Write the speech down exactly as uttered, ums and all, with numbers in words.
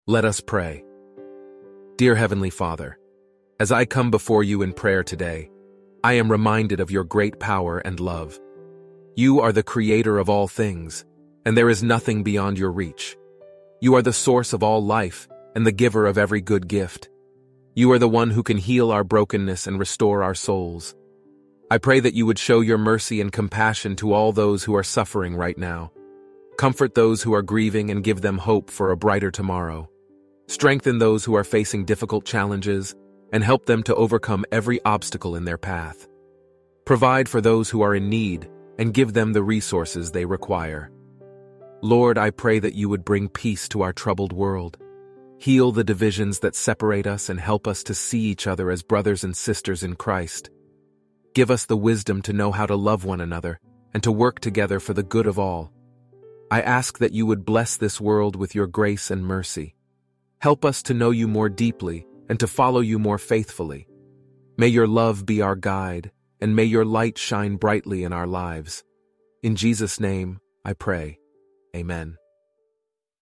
Let us pray. Dear Heavenly Father, as I come before you in prayer today, I am reminded of your great power and love. You are the creator of all things, and there is nothing beyond your reach. You are the source of all life and the giver of every good gift. You are the one who can heal our brokenness and restore our souls. I pray that you would show your mercy and compassion to all those who are suffering right now. Comfort those who are grieving and give them hope for a brighter tomorrow. Strengthen those who are facing difficult challenges and help them to overcome every obstacle in their path. Provide for those who are in need and give them the resources they require. Lord, I pray that you would bring peace to our troubled world. Heal the divisions that separate us and help us to see each other as brothers and sisters in Christ. Give us the wisdom to know how to love one another and to work together for the good of all. I ask that you would bless this world with your grace and mercy. Help us to know you more deeply and to follow you more faithfully. May your love be our guide, and may your light shine brightly in our lives. In Jesus' name, I pray. Amen.